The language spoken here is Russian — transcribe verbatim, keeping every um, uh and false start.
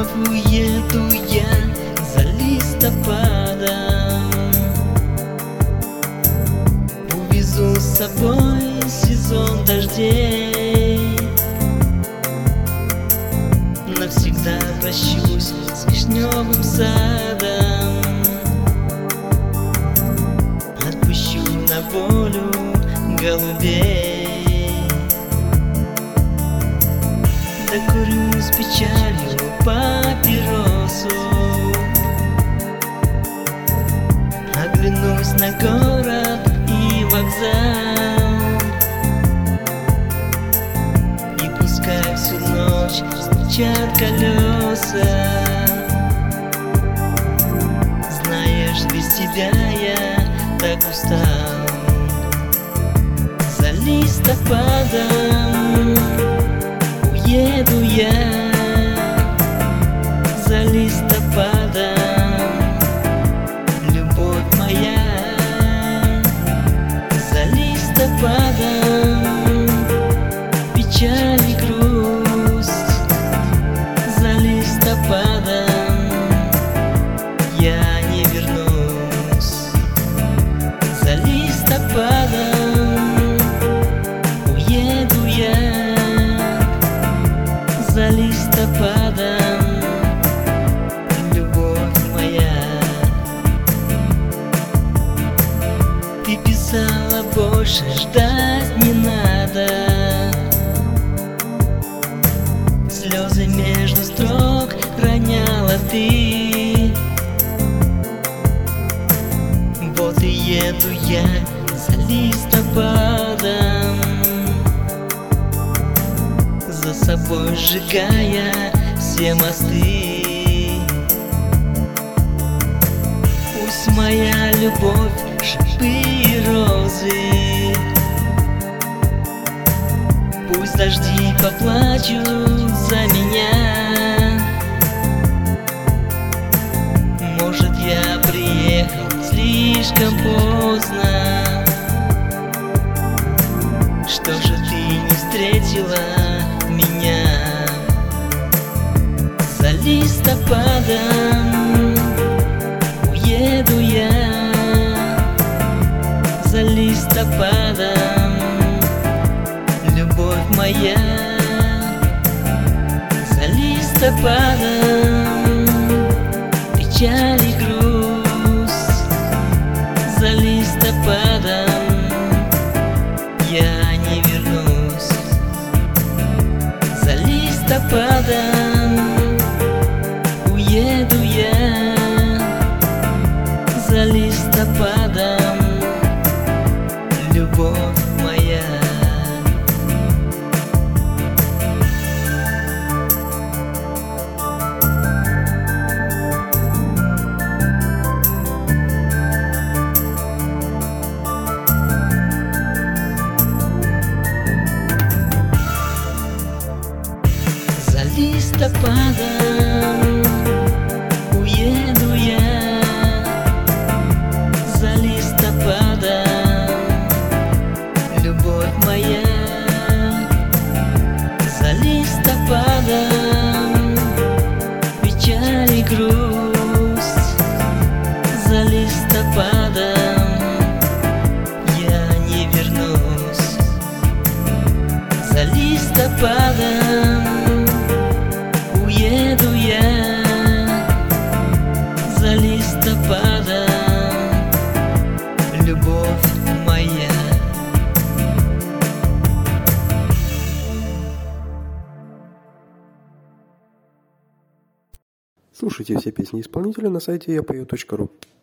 Уеду я за листопадом, увезу с собой сезон дождей. Навсегда прощусь с вишневым садом, отпущу на волю голубей. Докурю с печалью папиросу, оглянусь на город и вокзал, и пускай всю ночь стучат колеса. Знаешь, без тебя я так устал. За листопадом уеду я, за листопадом, любовь моя. За листопадом печаль и грусть, за листопадом я не вернусь. За листопадом уеду я, за листопадом, любовь моя. Ты писала, больше ждать не надо, слезы между строк роняла ты. Вот и еду я за листопадом, за собой сжигая все мосты. Пусть моя любовь шипы и розы, пусть дожди поплачут за меня. Может, я приехал слишком поздно, что же ты не встретила меня? За листопадом уеду я, за листопадом, любовь моя. За листопадом печаль и грусть, за листопадом я не вернусь. За листопадом уеду я, за листопадом, любовь моя. За листопадом уеду я, за листопадом, любовь моя. За листопадом печаль и грусть, за листопадом я не вернусь. За листопадом уеду я, за листопадом, любовь моя. Слушайте все песни исполнителя на сайте я пою точка ру.